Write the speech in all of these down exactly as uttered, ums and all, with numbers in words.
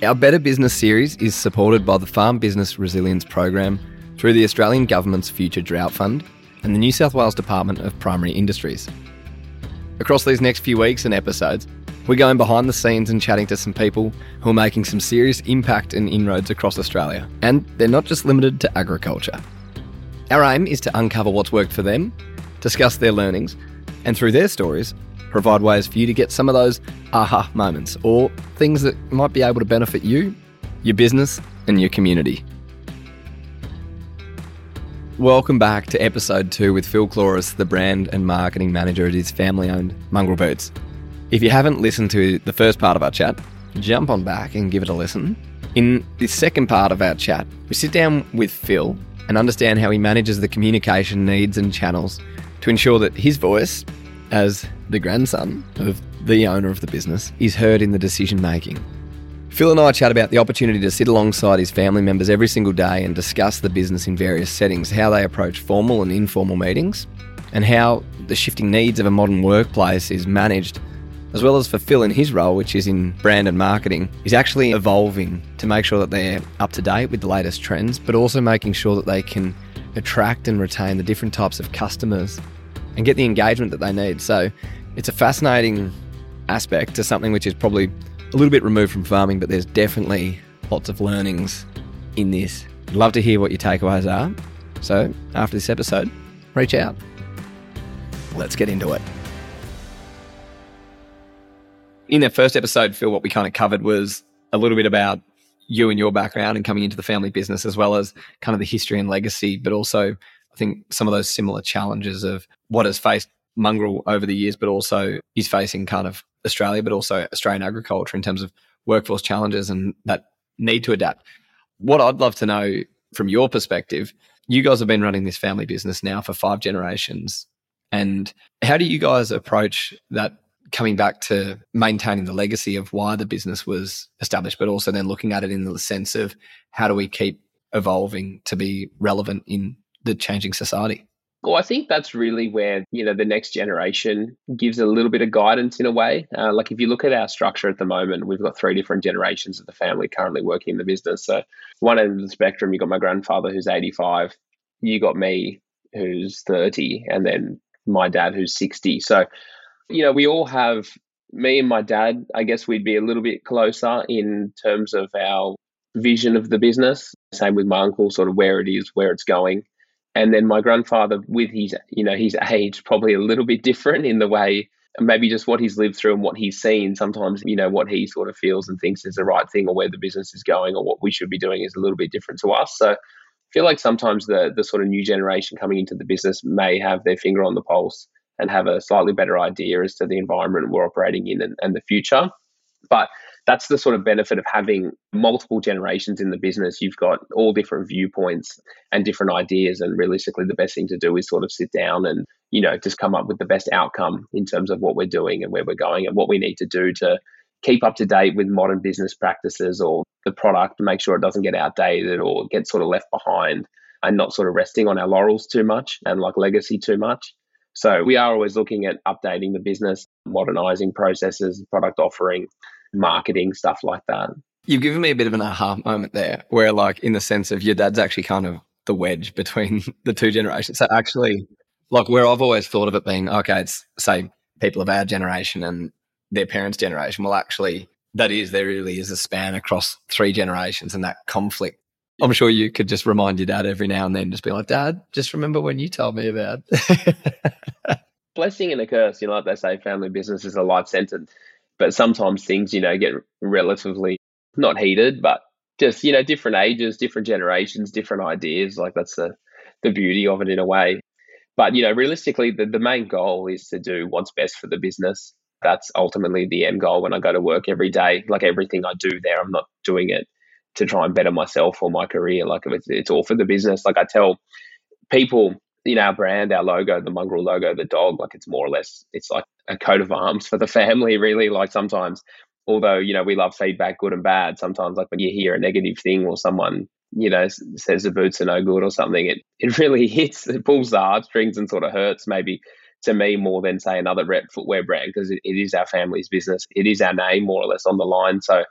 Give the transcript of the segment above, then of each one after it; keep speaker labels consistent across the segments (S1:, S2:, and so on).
S1: Our Better Business series is supported by the Farm Business Resilience Program through the Australian Government's Future Drought Fund and the New South Wales Department of Primary Industries. Across these next few weeks and episodes, we're going behind the scenes and chatting to some people who are making some serious impact and inroads across Australia. And they're not just limited to agriculture. Our aim is to uncover what's worked for them, discuss their learnings, and through their stories, provide ways for you to get some of those aha moments or things that might be able to benefit you, your business, and your community. Welcome back to episode two with Phil Cloris, the brand and marketing manager at his family-owned Mongrel Boots. If you haven't listened to the first part of our chat, jump on back and give it a listen. In the second part of our chat, we sit down with Phil and understand how he manages the communication needs and channels to ensure that his voice, as the grandson of the owner of the business, is heard in the decision making. Phil and I chat about the opportunity to sit alongside his family members every single day and discuss the business in various settings, how they approach formal and informal meetings, and how the shifting needs of a modern workplace is managed, as well as for Phil in his role, which is in brand and marketing, is actually evolving to make sure that they're up to date with the latest trends, but also making sure that they can attract and retain the different types of customers and get the engagement that they need. So it's a fascinating aspect to something which is probably a little bit removed from farming, but there's definitely lots of learnings in this. I'd love to hear what your takeaways are. So after this episode, reach out. Let's get into it. In the first episode, Phil, what we kind of covered was a little bit about you and your background and coming into the family business, as well as kind of the history and legacy, but also I think some of those similar challenges of what has faced Mongrel over the years, but also is facing kind of Australia, but also Australian agriculture in terms of workforce challenges and that need to adapt. What I'd love to know from your perspective, you guys have been running this family business now for five generations. And how do you guys approach that, coming back to maintaining the legacy of why the business was established, but also then looking at it in the sense of how do we keep evolving to be relevant in the changing society?
S2: Well, I think that's really where, you know, the next generation gives a little bit of guidance in a way. Uh, like if you look at our structure at the moment, we've got three different generations of the family currently working in the business. So one end of the spectrum, you got my grandfather who's eighty-five, you got me who's thirty, and then my dad who's sixty. So, you know, we all have, me and my dad, I guess we'd be a little bit closer in terms of our vision of the business. Same with my uncle, sort of where it is, where it's going. And then my grandfather, with his, you know, his age, probably a little bit different in the way, maybe just what he's lived through and what he's seen. Sometimes, you know, what he sort of feels and thinks is the right thing or where the business is going or what we should be doing is a little bit different to us. So I feel like sometimes the the sort of new generation coming into the business may have their finger on the pulse and have a slightly better idea as to the environment we're operating in and, and the future. But that's the sort of benefit of having multiple generations in the business. You've got all different viewpoints and different ideas. And realistically, the best thing to do is sort of sit down and, you know, just come up with the best outcome in terms of what we're doing and where we're going and what we need to do to keep up to date with modern business practices or the product, to make sure it doesn't get outdated or get sort of left behind, and not sort of resting on our laurels too much and like legacy too much. So we are always looking at updating the business, modernizing processes, product offering, marketing, stuff like that.
S1: You've given me a bit of an aha moment there where, like, in the sense of your dad's actually kind of the wedge between the two generations. So actually, like, where I've always thought of it being, okay, it's say people of our generation and their parents' generation. Well, actually, that is, there really is a span across three generations and that conflict. I'm sure you could just remind your dad every now and then, just be like, Dad, just remember when you told me about.
S2: Blessing and a curse, you know, like they say, family business is a life sentence. But sometimes things, you know, get relatively not heated, but just, you know, different ages, different generations, different ideas. Like that's the, the beauty of it in a way. But, you know, realistically, the, the main goal is to do what's best for the business. That's ultimately the end goal when I go to work every day. Like everything I do there, I'm not doing it to try and better myself or my career. Like it's, it's all for the business. Like I tell people, in our brand, our logo, the Mongrel logo, the dog, like it's more or less, it's like a coat of arms for the family, really. Like sometimes, although, you know, we love feedback, good and bad, sometimes like when you hear a negative thing or someone, you know, says the boots are no good or something, it, it really hits, it pulls the heartstrings and sort of hurts maybe to me more than say another rep footwear brand, because it, it is our family's business. It is our name more or less on the line. So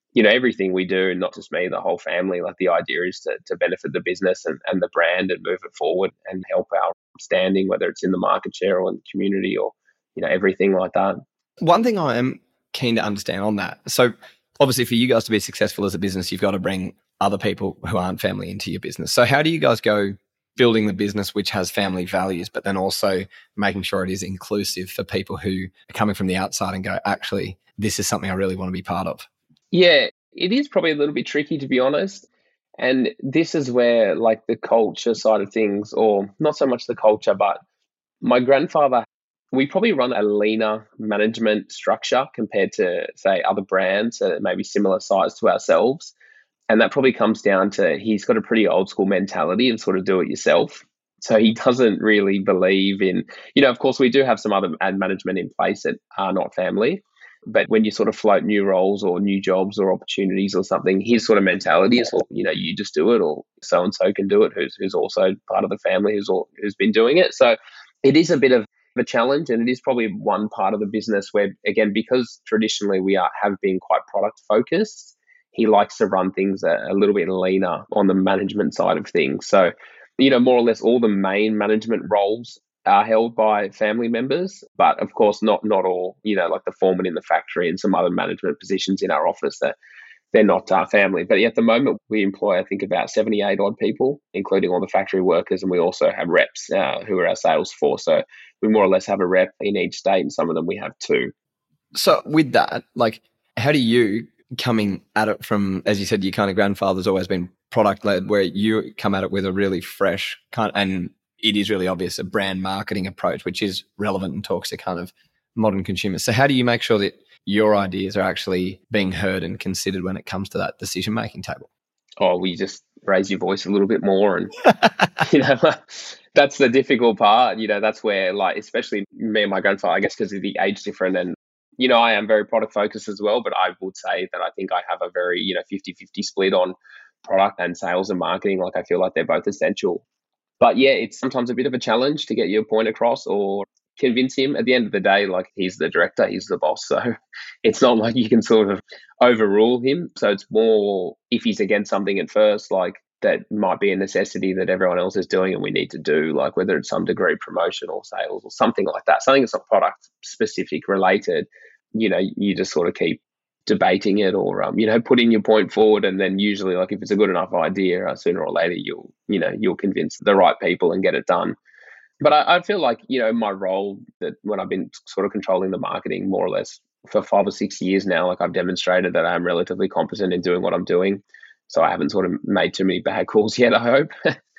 S2: you know, everything we do, not just me, the whole family, like the idea is to, to benefit the business and, and the brand and move it forward and help our standing, whether it's in the market share or in the community or, you know, everything like that.
S1: One thing I am keen to understand on that. So obviously for you guys to be successful as a business, you've got to bring other people who aren't family into your business. So how do you guys go building the business which has family values, but then also making sure it is inclusive for people who are coming from the outside and go, actually, this is something I really want to be part of?
S2: Yeah, it is probably a little bit tricky, to be honest. And this is where, like, the culture side of things, or not so much the culture, but my grandfather, we probably run a leaner management structure compared to, say, other brands that may be similar size to ourselves. And that probably comes down to he's got a pretty old school mentality and sort of do it yourself. So he doesn't really believe in, you know, of course, we do have some other ad management in place that are not family. But when you sort of float new roles or new jobs or opportunities or something, his sort of mentality is, well, you know, you just do it, or so and so can do it, who's who's also part of the family, who's all, who's been doing it. So it is a bit of a challenge, and it is probably one part of the business where, again, because traditionally we are have been quite product focused, he likes to run things a, a little bit leaner on the management side of things. So, you know, more or less all the main management roles are held by family members, but of course not not all, you know, like the foreman in the factory and some other management positions in our office, that they're not uh, family. But at the moment we employ, I think, about seventy-eight odd people, including all the factory workers, and we also have reps uh, who are our sales force. So we more or less have a rep in each state, and some of them we have two.
S1: So with that, like, how do you, coming at it from, as you said, your kind of grandfather's always been product led, where you come at it with a really fresh kind of, and it is really obvious, a brand marketing approach, which is relevant and talks to kind of modern consumers. So how do you make sure that your ideas are actually being heard and considered when it comes to that decision-making table?
S2: Oh, we just raise your voice a little bit more, and, you know, that's the difficult part. You know, that's where, like, especially me and my grandfather, I guess because of the age difference, and, you know, I am very product focused as well, but I would say that I think I have a very, you know, fifty-fifty split on product and sales and marketing. Like, I feel like they're both essential. But yeah, it's sometimes a bit of a challenge to get your point across or convince him. At the end of the day, like, he's the director, he's the boss. So it's not like you can sort of overrule him. So it's more if he's against something at first, like, that might be a necessity that everyone else is doing and we need to do, like whether it's some degree promotion or sales or something like that, something that's not product specific related, you know, you just sort of keep debating it or, um, you know, putting your point forward. And then usually, like, if it's a good enough idea, uh, sooner or later, you'll, you know, you'll convince the right people and get it done. But I, I feel like, you know, my role, that when I've been sort of controlling the marketing more or less for five or six years now, like, I've demonstrated that I'm relatively competent in doing what I'm doing. So I haven't sort of made too many bad calls yet, I hope.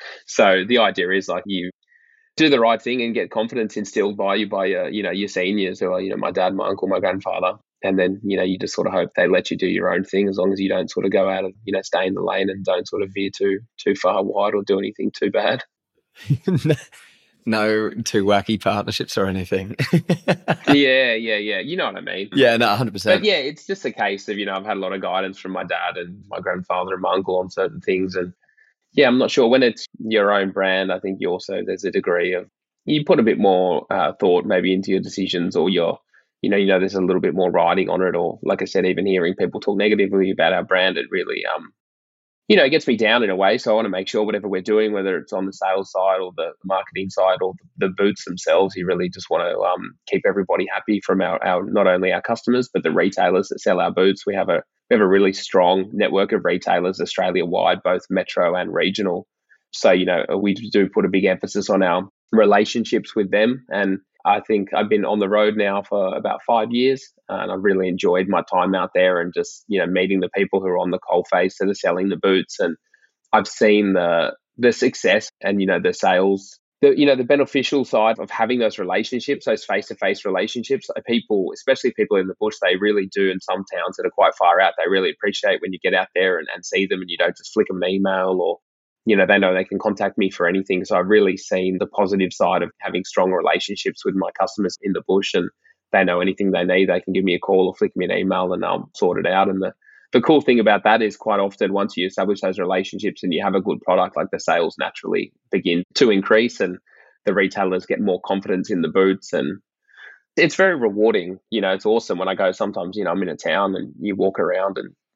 S2: So the idea is, like, you do the right thing and get confidence instilled by you by your, you know, your seniors, who are, you know, my dad, my uncle, my grandfather. And then, you know, you just sort of hope they let you do your own thing, as long as you don't sort of go out of, you know, stay in the lane and don't sort of veer too too far wide or do anything too bad.
S1: No too wacky partnerships or anything.
S2: yeah, yeah, yeah. You know what I mean?
S1: Yeah, no, one hundred percent.
S2: But yeah, it's just a case of, you know, I've had a lot of guidance from my dad and my grandfather and my uncle on certain things. And yeah, I'm not sure, when it's your own brand, I think you also, there's a degree of, you put a bit more uh, thought maybe into your decisions, or your, you know, you know, there's a little bit more writing on it. Or, like I said, even hearing people talk negatively about our brand, it really, um, you know, it gets me down in a way. So I want to make sure whatever we're doing, whether it's on the sales side or the marketing side or the, the boots themselves, you really just want to um, keep everybody happy, from our, our, not only our customers, but the retailers that sell our boots. We have a, we have a really strong network of retailers Australia-wide, both metro and regional. So, you know, we do put a big emphasis on our relationships with them. And I think I've been on the road now for about five years, and I've really enjoyed my time out there and just, you know, meeting the people who are on the coalface that are selling the boots. And I've seen the the success and, you know, the sales, the, you know, the beneficial side of having those relationships, those face-to-face relationships. People, especially people in the bush, they really do, in some towns that are quite far out, they really appreciate when you get out there and, and see them, and you don't just flick them an email, or, you know, they know they can contact me for anything. So I've really seen the positive side of having strong relationships with my customers in the bush, and they know anything they need, they can give me a call or flick me an email, and I'll sort it out. And the, the cool thing about that is, quite often, once you establish those relationships and you have a good product, like, the sales naturally begin to increase, and the retailers get more confidence in the boots. And it's very rewarding. You know, it's awesome when I go, sometimes, you know, I'm in a town and you walk around and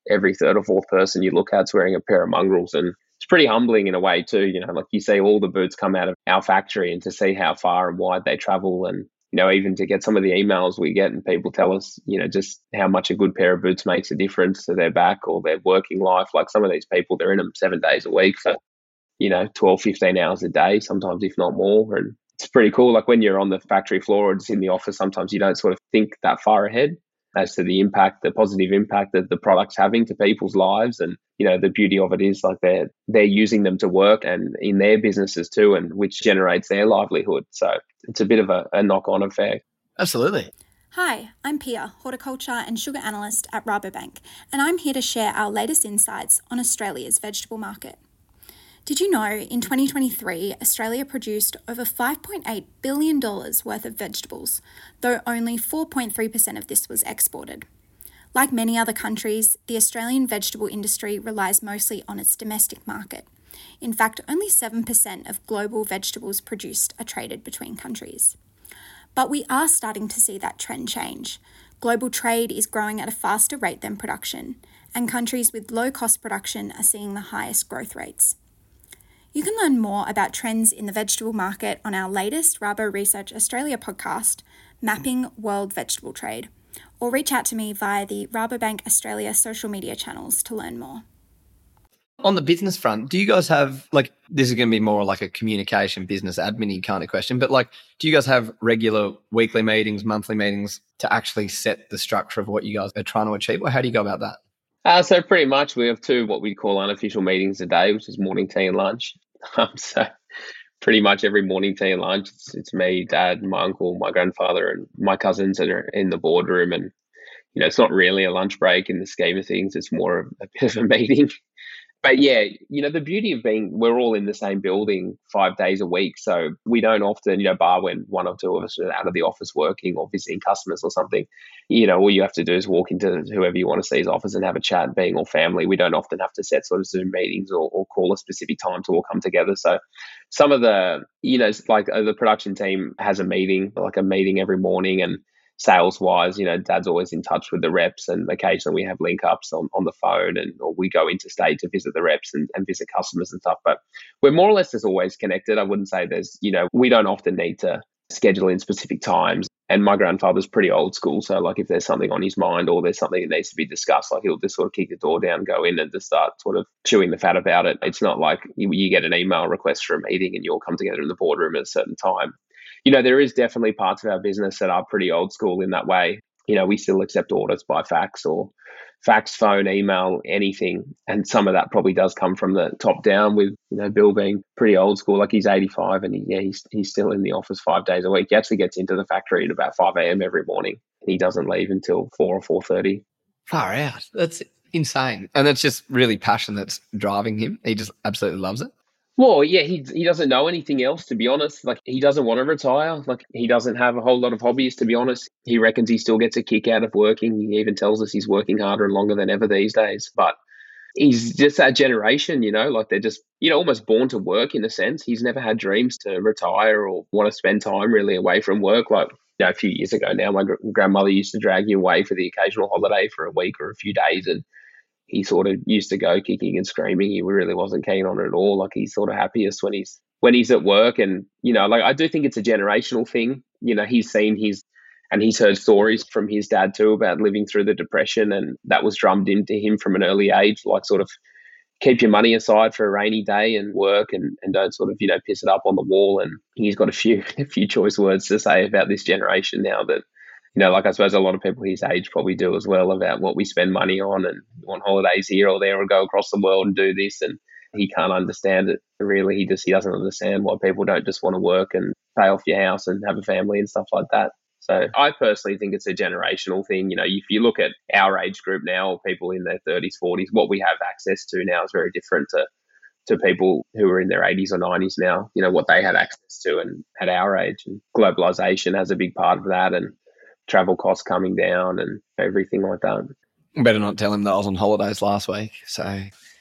S2: every third or fourth person you look at's wearing a pair of mongrels. And it's pretty humbling in a way too. You know, like you see all the boots come out of our factory, and to see how far and wide they travel, and you know, even to get some of the emails we get and people tell us, you know, just how much a good pair of boots makes a difference to their back or their working life. Like some of these people, they're in them seven days a week for, you know, twelve, fifteen hours a day, sometimes if not more. And it's pretty cool. Like when you're on the factory floor or just in the office, sometimes you don't sort of think that far ahead as to the impact, the positive impact that the product's having to people's lives. And, you know, the beauty of it is like they're, they're using them to work and in their businesses too, and which generates their livelihood. So it's a bit of a, a knock-on effect.
S1: Absolutely.
S3: Hi, I'm Pia, horticulture and sugar analyst at Rabobank, and I'm here to share our latest insights on Australia's vegetable market. Did you know in twenty twenty-three, Australia produced over five point eight billion dollars worth of vegetables, though only four point three percent of this was exported. Like many other countries, the Australian vegetable industry relies mostly on its domestic market. In fact, only seven percent of global vegetables produced are traded between countries. But we are starting to see that trend change. Global trade is growing at a faster rate than production, and countries with low-cost production are seeing the highest growth rates. You can learn more about trends in the vegetable market on our latest Rabo Research Australia podcast, Mapping World Vegetable Trade, or reach out to me via the Rabobank Australia social media channels to learn more.
S1: On the business front, do you guys have, like, this is going to be more like a communication, business admin kind of question, but like, do you guys have regular weekly meetings, monthly meetings to actually set the structure of what you guys are trying to achieve? Or how do you go about that?
S2: Uh, so pretty much we have two what we call unofficial meetings a day, which is morning tea and lunch. Um, so pretty much every morning tea and lunch, it's, it's me, dad, my uncle, my grandfather, and my cousins that are in the boardroom. And, you know, it's not really a lunch break in the scheme of things. It's more of a bit of a meeting. But yeah, you know, the beauty of being, we're all in the same building five days a week. So we don't often, you know, bar when one or two of us are out of the office working or visiting customers or something, you know, all you have to do is walk into whoever you want to see's office and have a chat. Being all family, we don't often have to set sort of Zoom meetings or, or call a specific time to all come together. So some of the, you know, like uh, the production team has a meeting, like a meeting every morning, and sales wise, you know, dad's always in touch with the reps, and occasionally we have link ups on, on the phone, and or we go interstate to visit the reps and, and visit customers and stuff. But we're more or less as always connected. I wouldn't say there's, you know, we don't often need to schedule in specific times. And my grandfather's pretty old school. So like if there's something on his mind or there's something that needs to be discussed, like he'll just sort of kick the door down, go in and just start sort of chewing the fat about it. It's not like you, you get an email request for a meeting and you all come together in the boardroom at a certain time. You know, there is definitely parts of our business that are pretty old school in that way. You know, we still accept orders by fax or fax, phone, email, anything. And some of that probably does come from the top down with, you know, Bill being pretty old school. Like he's eighty-five and he, yeah, he's, he's still in the office five days a week. He actually gets into the factory at about five a.m. every morning. He doesn't leave until four or four thirty.
S1: Far out. That's insane. And that's just really passion that's driving him. He just absolutely loves it.
S2: Well, yeah, he he doesn't know anything else, to be honest. Like, he doesn't want to retire. Like, he doesn't have a whole lot of hobbies, to be honest. He reckons he still gets a kick out of working. He even tells us he's working harder and longer than ever these days. But he's just that generation, you know, like they're just, you know, almost born to work in a sense. He's never had dreams to retire or want to spend time really away from work. Like, you know, a few years ago now, my gr- grandmother used to drag you away for the occasional holiday for a week or a few days, and he sort of used to go kicking and screaming. He really wasn't keen on it at all. Like, he's sort of happiest when he's when he's at work. And, you know, like I do think it's a generational thing. You know, he's seen his and he's heard stories from his dad too about living through the Depression, and that was drummed into him from an early age, like sort of keep your money aside for a rainy day and work, and, and don't sort of, you know, piss it up on the wall. And he's got a few a few choice words to say about this generation now that, you know, like I suppose a lot of people his age probably do as well, about what we spend money on and on holidays here or there or go across the world and do this. And he can't understand it. Really, he just he doesn't understand why people don't just want to work and pay off your house and have a family and stuff like that. So I personally think it's a generational thing. You know, if you look at our age group now, or people in their thirties, forties, what we have access to now is very different to to people who are in their eighties or nineties now. You know, what they had access to and at our age. And globalization has a big part of that, and travel costs coming down and everything like that.
S1: Better not tell him that I was on holidays last week. So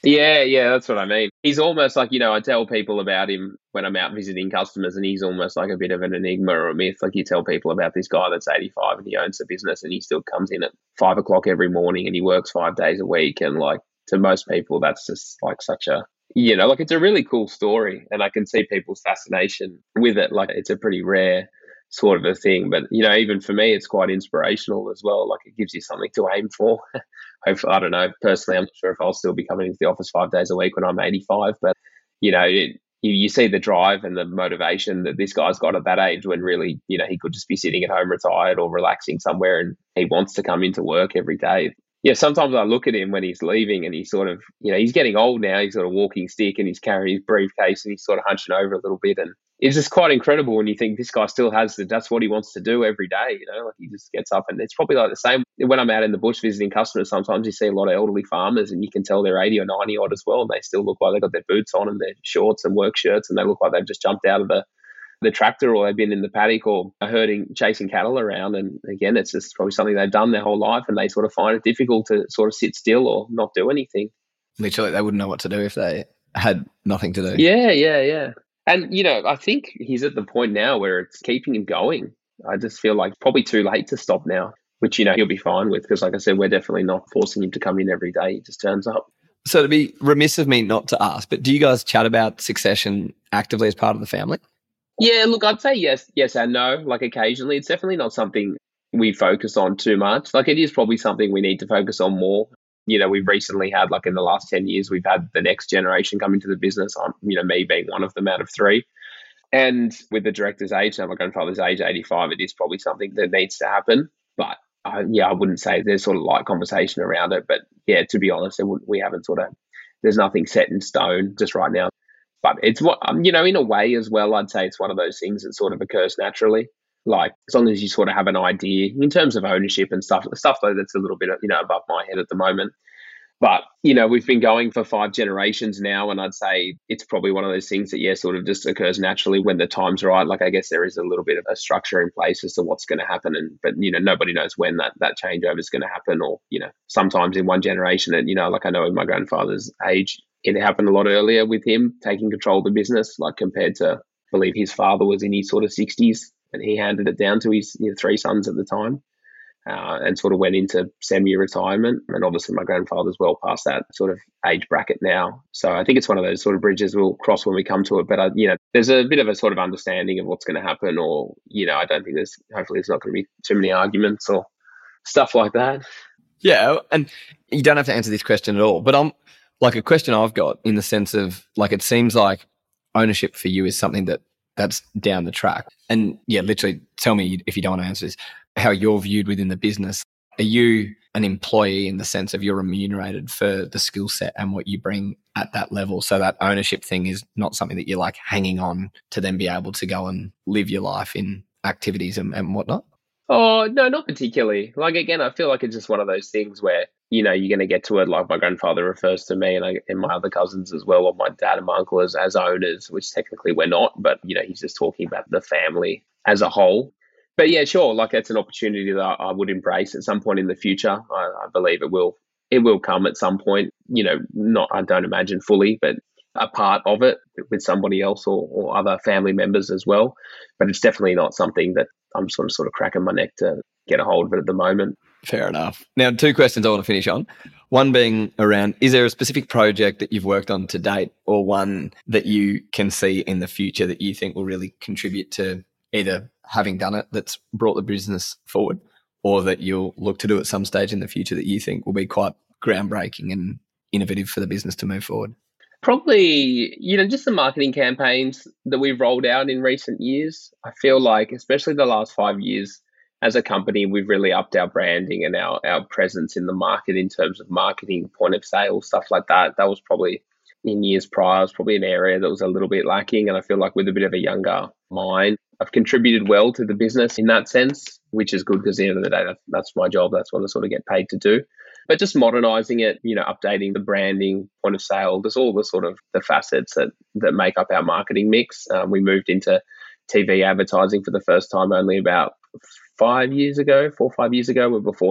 S2: Yeah, yeah, that's what I mean. He's almost like, you know, I tell people about him when I'm out visiting customers, and he's almost like a bit of an enigma or a myth. Like, you tell people about this guy that's eighty-five and he owns the business and he still comes in at five o'clock every morning and he works five days a week. And like, to most people, that's just like such a, you know, like, it's a really cool story, and I can see people's fascination with it. Like, it's a pretty rare sort of a thing. But, you know, even for me, it's quite inspirational as well. Like, it gives you something to aim for. Hopefully, I don't know, personally, I'm not sure if I'll still be coming into the office five days a week when I'm eighty-five, but, you know, it, you, you see the drive and the motivation that this guy's got at that age, when really, you know, he could just be sitting at home retired or relaxing somewhere, and he wants to come into work every day. Yeah, sometimes I look at him when he's leaving and he's sort of, you know, he's getting old now. He's got a walking stick and he's carrying his briefcase and he's sort of hunching over a little bit. And it's just quite incredible when you think this guy still has the, that's what he wants to do every day. You know, like, he just gets up, and it's probably like the same when I'm out in the bush visiting customers. Sometimes you see a lot of elderly farmers and you can tell they're eighty or ninety odd as well. And they still look like they've got their boots on and their shorts and work shirts, and they look like they've just jumped out of the the tractor, or they've been in the paddock or herding, chasing cattle around. And again, it's just probably something they've done their whole life, and they sort of find it difficult to sort of sit still or not do anything.
S1: Literally, they wouldn't know what to do if they had nothing to do.
S2: Yeah, yeah, yeah. And, you know, I think he's at the point now where it's keeping him going. I just feel like probably too late to stop now, which, you know, he'll be fine with, because, like I said, we're definitely not forcing him to come in every day. He just turns up.
S1: So, to be remiss of me not to ask, but do you guys chat about succession actively as part of the family?
S2: Yeah, look, I'd say yes, yes and no. Like, occasionally, it's definitely not something we focus on too much. Like, it is probably something we need to focus on more. You know, we've recently had, like, in the last ten years, we've had the next generation come into the business. I'm, you know, me being one of them out of three. And with the director's age, now my grandfather's age, eighty-five, it is probably something that needs to happen. But uh, yeah, I wouldn't say there's sort of light conversation around it. But yeah, to be honest, it would, we haven't sort of, there's nothing set in stone just right now. But it's what, um, you know, in a way as well, I'd say it's one of those things that sort of occurs naturally. Like, as long as you sort of have an idea in terms of ownership and stuff, stuff though, that's a little bit, you know, above my head at the moment. But, you know, we've been going for five generations now, and I'd say it's probably one of those things that, yeah, sort of just occurs naturally when the time's right. Like, I guess there is a little bit of a structure in place as to what's going to happen. And, but, you know, nobody knows when that, that changeover is going to happen, or, you know, sometimes in one generation. And, you know, like, I know in my grandfather's age, it happened a lot earlier with him taking control of the business, like, compared to, I believe his father was in his sort of sixties and he handed it down to his, you know, three sons at the time. Uh, and sort of went into semi-retirement. And obviously my grandfather's well past that sort of age bracket now. So I think it's one of those sort of bridges we'll cross when we come to it. But, uh, you know, there's a bit of a sort of understanding of what's going to happen, or, you know, I don't think there's, hopefully there's not going to be too many arguments or stuff like that.
S1: Yeah, and you don't have to answer this question at all. But I'm like, a question I've got in the sense of, like, it seems like ownership for you is something that that's down the track. And yeah, literally tell me, if you don't want to answer this, how you're viewed within the business. Are you an employee in the sense of you're remunerated for the skill set and what you bring at that level? So that ownership thing is not something that you're like hanging on to then be able to go and live your life in activities and, and whatnot?
S2: Oh, no, not particularly. Like, again, I feel like it's just one of those things where, you know, you're going to get to it. Like, my grandfather refers to me and, I, and my other cousins as well, or my dad and my uncle as, as owners, which technically we're not. But, you know, he's just talking about the family as a whole. But yeah, sure, like, it's an opportunity that I, I would embrace at some point in the future. I, I believe it will it will come at some point, you know, not, I don't imagine fully, but a part of it with somebody else or, or other family members as well. But it's definitely not something that I'm sort of sort of cracking my neck to get a hold of it at the moment.
S1: Fair enough. Now, two questions I want to finish on. One being around, is there a specific project that you've worked on to date, or one that you can see in the future that you think will really contribute to either having done it that's brought the business forward, or that you'll look to do at some stage in the future that you think will be quite groundbreaking and innovative for the business to move forward?
S2: Probably, you know, just the marketing campaigns that we've rolled out in recent years. I feel like, especially the last five years as a company, we've really upped our branding and our, our presence in the market in terms of marketing, point of sale, stuff like that. That was probably, in years prior, was probably an area that was a little bit lacking. And I feel like with a bit of a younger mind, I've contributed well to the business in that sense, which is good, because at the end of the day, that's, that's my job. That's what I sort of get paid to do. But just modernizing it, you know, updating the branding, point of sale, there's all the sort of the facets that, that make up our marketing mix. Um, we moved into T V advertising for the first time only about five years ago, four or five years ago. But before that,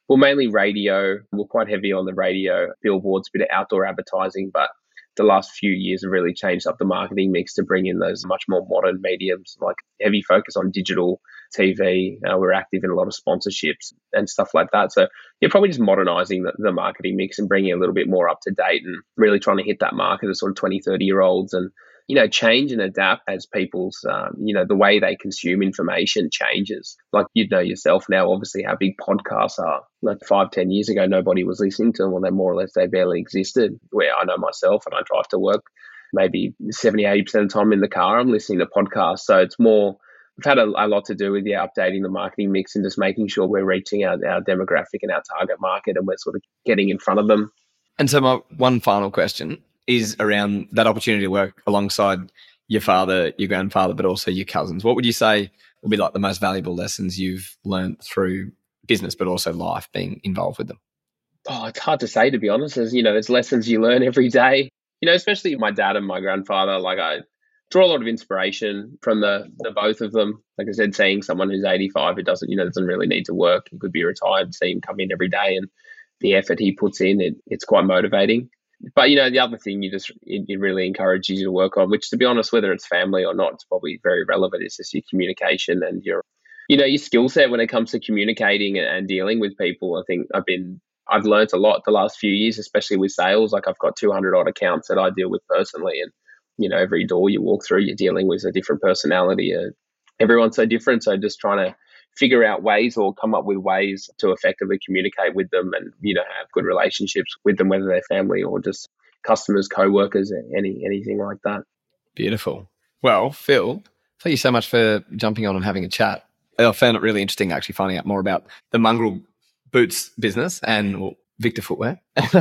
S2: well, mainly radio. We're quite heavy on the radio, billboards, a bit of outdoor advertising, but the last few years have really changed up the marketing mix to bring in those much more modern mediums, like heavy focus on digital T V. Uh, we're active in a lot of sponsorships and stuff like that. So you're probably just modernizing the, the marketing mix and bringing it a little bit more up to date and really trying to hit that market of sort of twenty, thirty year olds and, you know, change and adapt as people's, um, you know, the way they consume information changes. Like you'd know yourself now, obviously, how big podcasts are. Like five, ten years ago, nobody was listening to them, or they more or less, they barely existed. Where I know myself, and I drive to work, maybe seventy, eighty percent of the time in the car, I'm listening to podcasts. So it's more, we've had a, a lot to do with, yeah, updating the marketing mix and just making sure we're reaching our, our demographic and our target market and we're sort of getting in front of them.
S1: And so my one final question is around that opportunity to work alongside your father, your grandfather, but also your cousins. What would you say would be like the most valuable lessons you've learned through business, but also life, being involved with them?
S2: Oh, it's hard to say, to be honest. There's, you know, there's lessons you learn every day. You know, especially my dad and my grandfather. Like I draw a lot of inspiration from the the both of them. Like I said, seeing someone who's eighty-five who doesn't, you know, doesn't really need to work, he could be retired, see him come in every day and the effort he puts in, it, it's quite motivating. But, you know, the other thing you just, it, it really encourages you to work on, which, to be honest, whether it's family or not, it's probably very relevant. It's just your communication and your, you know, your skill set when it comes to communicating and, and dealing with people. I think I've been, I've learned a lot the last few years, especially with sales. Like I've got two hundred odd accounts that I deal with personally. And, you know, every door you walk through, you're dealing with a different personality. Uh, everyone's so different. So just trying to figure out ways or come up with ways to effectively communicate with them and, you know, have good relationships with them, whether they're family or just customers, co-workers, any anything like that.
S1: Beautiful. Well, Phil, thank you so much for jumping on and having a chat. I found it really interesting actually finding out more about the Mongrel Boots business and well, Victor Footwear.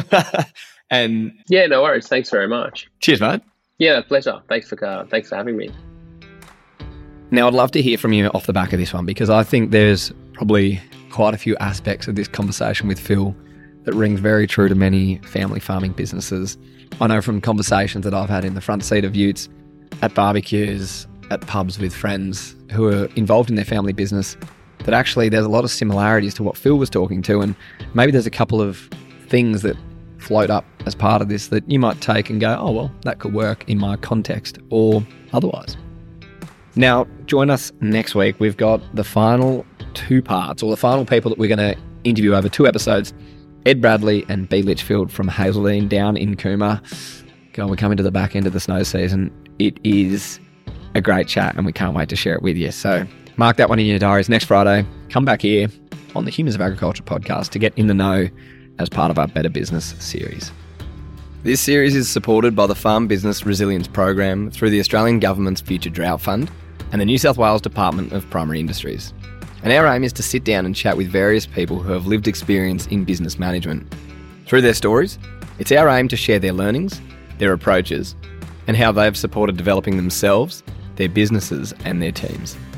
S1: And
S2: yeah, no worries. Thanks very much.
S1: Cheers, mate.
S2: Yeah, pleasure. Thanks for uh, thanks for having me.
S1: Now, I'd love to hear from you off the back of this one, because I think there's probably quite a few aspects of this conversation with Phil that rings very true to many family farming businesses. I know from conversations that I've had in the front seat of utes, at barbecues, at pubs with friends who are involved in their family business, that actually there's a lot of similarities to what Phil was talking to, and maybe there's a couple of things that float up as part of this that you might take and go, oh, well, that could work in my context or otherwise. Now, join us next week. We've got the final two parts, or the final people that we're going to interview over two episodes, Ed Bradley and B. Litchfield from Hazeldean down in Cooma. God, we're coming to the back end of the snow season. It is a great chat and we can't wait to share it with you. So mark that one in your diaries. Next Friday, come back here on the Humans of Agriculture podcast to get in the know as part of our Better Business series. This series is supported by the Farm Business Resilience Program through the Australian Government's Future Drought Fund and the New South Wales Department of Primary Industries. And our aim is to sit down and chat with various people who have lived experience in business management. Through their stories, it's our aim to share their learnings, their approaches, and how they've supported developing themselves, their businesses, and their teams.